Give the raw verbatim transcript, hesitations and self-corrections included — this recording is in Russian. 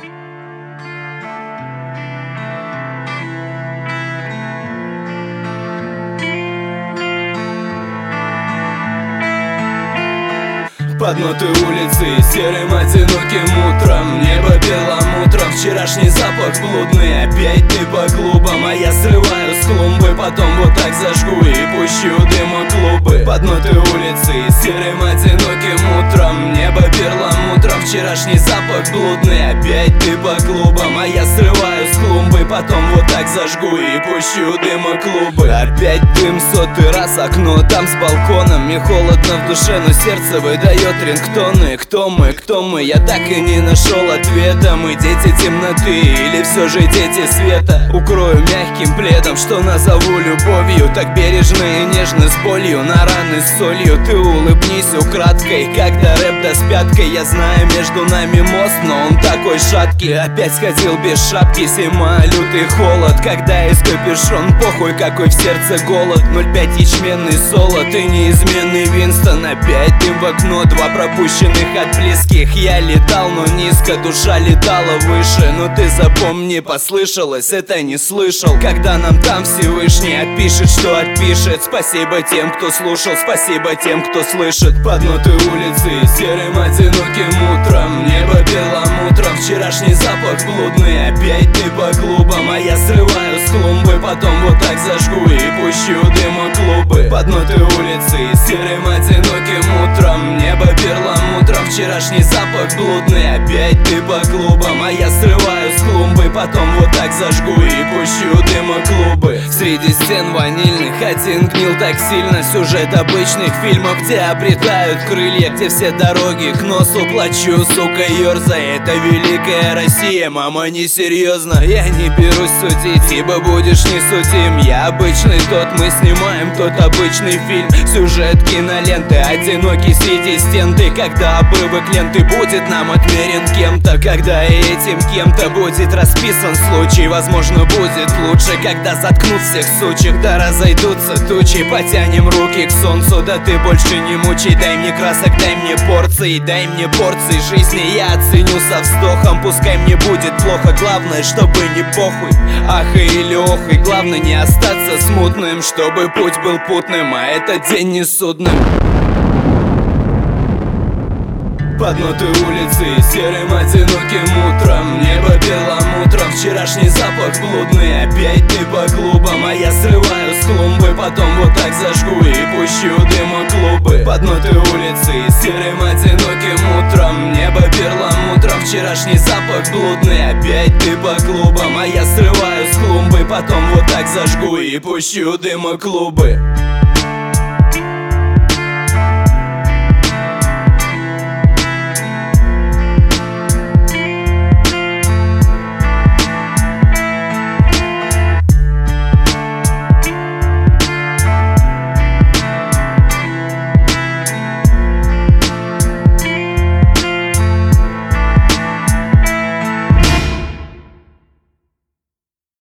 По дну той улицы, серым одиноким утром, небо перламутром, вчерашний запах блудный. Опять ты по клубам, а я срываю с клумбы, потом вот так зажгу и пущу дыма клубы. По дну той улицы, серым одиноким утром, небо перламутром, вчерашний запах блудный. Опять ты по клубам, а я срываю с клумбы, потом вот так зажгу и пущу дыма клубы. Опять дым сотый раз, окно там с балконом, мне холодно в душе, но сердце выдает рингтоны. Кто мы, кто мы, я так и не нашел ответа. Мы дети темноты или все же дети света? Укрою мягким пледом, что назову любовью, так бережно и нежно, с болью на раны с солью. Ты улыбнись украдкой, когда рэп да с пяткой. Я знаю, между нами мост, но он такой шаткий. Опять сходил без шапки, зима, лютый холод, когда есть капюшон, похуй какой в сердце голод. Ноль пять ячменный солод и неизменный Винстон. Опять дым в окно, два пропущенных от близких. Я летал, но низко, душа летала выше. Но ты запомни, послышалось, это не слышал. Когда нам там Всевышний отпишет, что отпишет. Спасибо тем, кто слушал, спасибо тем, кто слышит. По дну той улицы, серым одиноким утром, небо перламутром, вчерашний запах блудный. Опять ты по клубам, а я срываю с клумбы, потом вот так зажгу и пущу дыма клубы. По дну той улицы, серым одиноким утром, небо перламутром, вчерашний запах блудный. Опять ты по клубам, а я срываю с клумбы, потом вот так зажгу и пущу дыма клубы. Среди стен ванильных один гнил так сильно. Сюжет обычных фильмов, где обретают крылья, где все дороги к носу плачу, сука, ёрзай. Это великая Россия, мама, несерьезно. Я не берусь судить, ибо будешь не судим. Я обычный тот, мы снимаем тот обычный фильм. Сюжет киноленты, одинокий среди стен. Ты, когда обрывок ленты будет нам отмерен кем-то, когда и этим кем-то будет расписан случай. Возможно, будет лучше, когда заткнут всех сучек, да разойдутся тучи. Потянем руки к солнцу, да ты больше не мучай. Дай мне красок, дай мне порции, дай мне порции жизни. Я оценю со вздохом, пускай мне будет плохо. Главное, чтобы не похуй, ах или ох. И главное не остаться смутным, чтобы путь был путным, а этот день не судным. По дну той улицы, серым одиноким утром, небо перламутром, вчерашний запах блудный. Опять ты по клубам, а я срываю с клумбы, потом вот так зажгу и пущу дыма клубы. По дну той улицы, серым одиноким утром, небо перламутром, вчерашний запах блудный. Опять ты по клубам, а я срываю с клумбы, потом вот так зажгу и пущу дыма клубы.